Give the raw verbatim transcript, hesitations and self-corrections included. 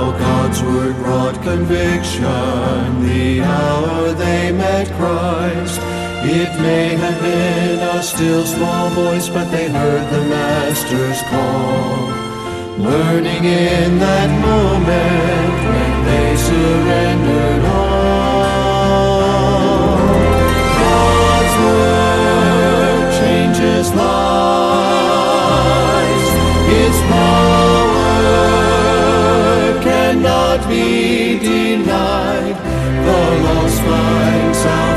How God's word brought conviction the hour they met Christ. It may have been a still small voice, but they heard the Master's call. Learning in that moment when they surrendered all. God's word changes lives. Its power cannot be denied. The lost find salvation.